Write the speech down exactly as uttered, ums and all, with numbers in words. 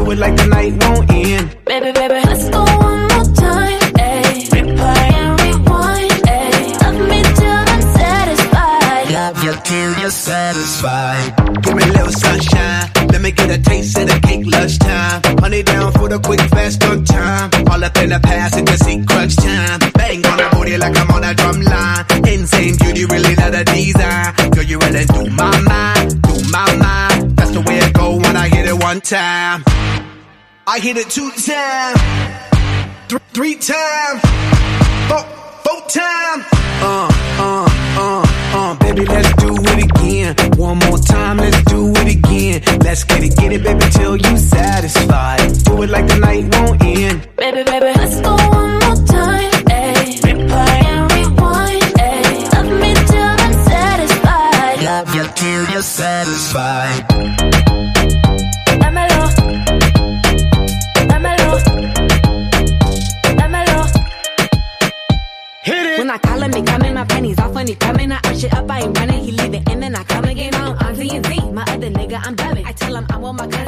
Do it like the night won't end. Baby, baby, let's go one more time, ayy. Replay and rewind, ayy. Love me till I'm satisfied. Love you till you're satisfied. Give me a little sunshine. Let me get a taste of the cake lunchtime. Honey down for the quick, fast, on time. All up in the past, it can see crunch time. Bang on the booty like I'm on a drum line. Insane beauty, really not a design. Girl, you really do my mind, do my mind. That's the way it go when I hit it one time. I hit it two times, th three times, four, four times. Uh, uh, uh, uh, baby, let's do it again. One more time, let's do it again. Let's get it, get it, baby, till you satisfied. Do it like the night won't end. Baby, baby, let's go one more time, ayy. Replay and rewind, ayy. Love me till I'm satisfied. Love you till you're satisfied. Dámelo, dámelo, dámelo. Hit it. When I call him, he coming, my panties off when he coming. I arch it up, I ain't running, he leave it, and then I come again. I'm on Z and Z, my other nigga, I'm dubbing. I tell him I want my cousin.